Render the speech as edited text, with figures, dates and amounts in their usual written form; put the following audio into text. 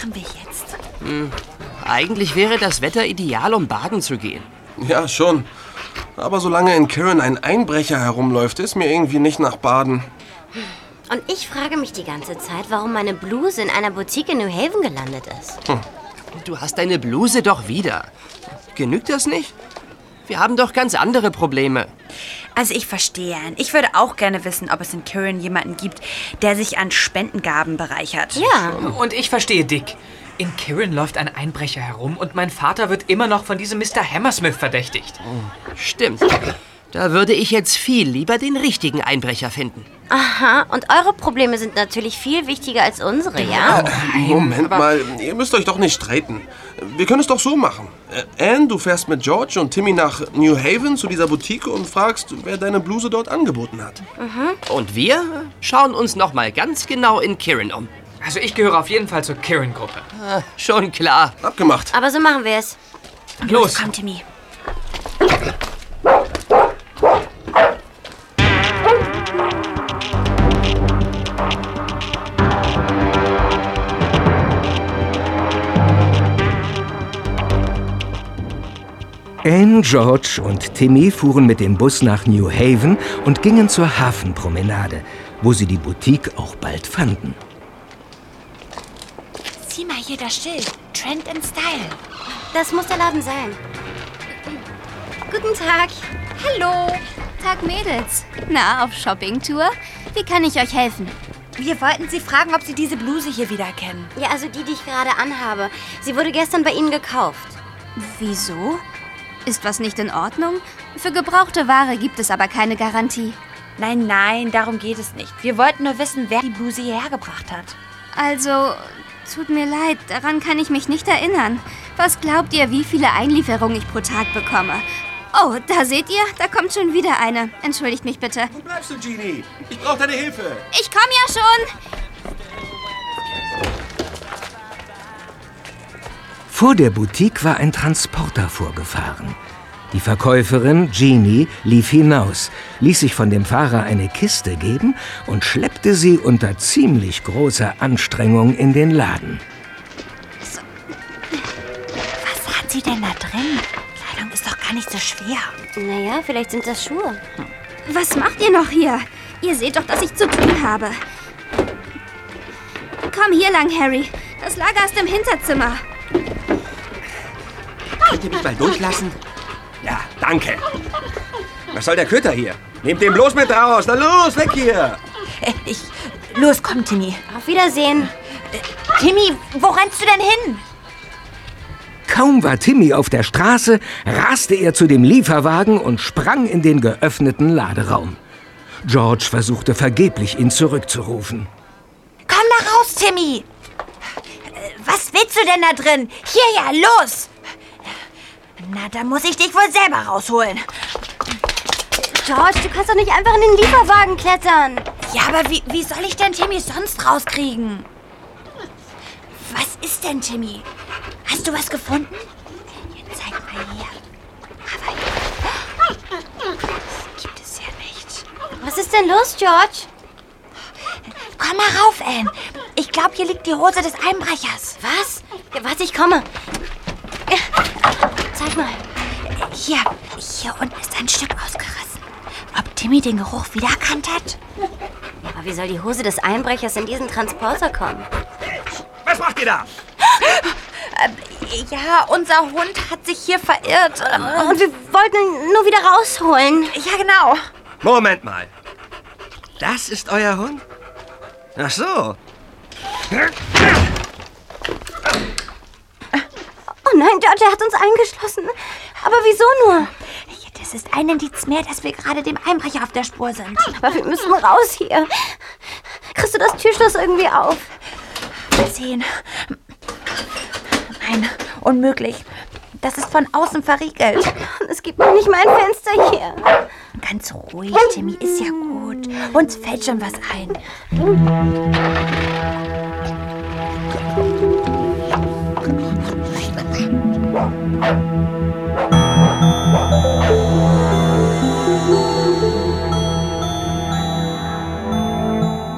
machen wir jetzt? Eigentlich wäre das Wetter ideal, um baden zu gehen. Ja, schon. Aber solange in Kirin ein Einbrecher herumläuft, ist mir irgendwie nicht nach Baden. Und ich frage mich die ganze Zeit, warum meine Bluse in einer Boutique in New Haven gelandet ist. Du hast deine Bluse doch wieder. Genügt das nicht? Wir haben doch ganz andere Probleme. Also ich verstehe. Ich würde auch gerne wissen, ob es in Kirin jemanden gibt, der sich an Spendengaben bereichert. Ja. Und ich verstehe Dick. In Kirin läuft ein Einbrecher herum und mein Vater wird immer noch von diesem Mr. Hammersmith verdächtigt. Stimmt. Da würde ich jetzt viel lieber den richtigen Einbrecher finden. Aha, und eure Probleme sind natürlich viel wichtiger als unsere, ja? Moment mal, ihr müsst euch doch nicht streiten. Wir können es doch so machen. Anne, du fährst mit George und Timmy nach New Haven zu dieser Boutique und fragst, wer deine Bluse dort angeboten hat. Und wir schauen uns noch mal ganz genau in Kirin um. Also ich gehöre auf jeden Fall zur Kirin-Gruppe. Schon klar. Abgemacht. Aber so machen wir es. Los. Komm, Timmy. Anne, George und Timmy fuhren mit dem Bus nach New Haven und gingen zur Hafenpromenade, wo sie die Boutique auch bald fanden. Sieh mal hier das Schild. Trend and Style. Das muss der Laden sein. Guten Tag. Hallo. Tag, Mädels. Na, auf Shoppingtour? Wie kann ich euch helfen? Wir wollten Sie fragen, ob Sie diese Bluse hier wieder kennen. Ja, also die ich gerade anhabe. Sie wurde gestern bei Ihnen gekauft. Wieso? Ist was nicht in Ordnung? Für gebrauchte Ware gibt es aber keine Garantie. Nein, darum geht es nicht. Wir wollten nur wissen, wer die Bluse hierher gebracht hat. Also, tut mir leid, daran kann ich mich nicht erinnern. Was glaubt ihr, wie viele Einlieferungen ich pro Tag bekomme? Oh, da seht ihr, da kommt schon wieder eine. Entschuldigt mich bitte. Wo bleibst du, Genie? Ich brauche deine Hilfe. Ich komme ja schon. Vor der Boutique war ein Transporter vorgefahren. Die Verkäuferin, Jeannie, lief hinaus, ließ sich von dem Fahrer eine Kiste geben und schleppte sie unter ziemlich großer Anstrengung in den Laden. Was hat sie denn da drin? Kleidung ist doch gar nicht so schwer. Naja, vielleicht sind das Schuhe. Was macht ihr noch hier? Ihr seht doch, dass ich zu tun habe. Komm hier lang, Harry. Das Lager ist im Hinterzimmer. Könnt ihr mich mal durchlassen? Ja, danke. Was soll der Köter hier? Nehmt den bloß mit raus. Na los, weg hier. Los, komm, Timmy. Auf Wiedersehen. Timmy, wo rennst du denn hin? Kaum war Timmy auf der Straße, raste er zu dem Lieferwagen und sprang in den geöffneten Laderaum. George versuchte vergeblich, ihn zurückzurufen. Komm da raus, Timmy. Was willst du denn da drin? Hierher, los. Na, da muss ich dich wohl selber rausholen. George, du kannst doch nicht einfach in den Lieferwagen klettern. Ja, aber wie soll ich denn Timmy sonst rauskriegen? Was ist denn, Timmy? Hast du was gefunden? Jetzt zeig mal her. Aber das gibt es ja nicht. Was ist denn los, George? Komm mal rauf, Anne. Ich glaube, hier liegt die Hose des Einbrechers. Was? Ja, warte, ich komme. Ja, zeig mal. Hier unten ist ein Stück ausgerissen. Ob Timmy den Geruch wiedererkannt hat? Ja, aber wie soll die Hose des Einbrechers in diesen Transporter kommen? Was macht ihr da? Ja, unser Hund hat sich hier verirrt. Und wir wollten ihn nur wieder rausholen. Ja, genau. Moment mal. Das ist euer Hund? Ach so. Oh nein, George, er hat uns eingeschlossen. Aber wieso nur? Das ist ein Indiz mehr, dass wir gerade dem Einbrecher auf der Spur sind. Aber wir müssen raus hier. Kriegst du das Türschloss irgendwie auf? Mal sehen. Nein, unmöglich. Das ist von außen verriegelt. Es gibt noch nicht mal ein Fenster hier. Ganz ruhig, Timmy, ist ja gut. Uns fällt schon was ein.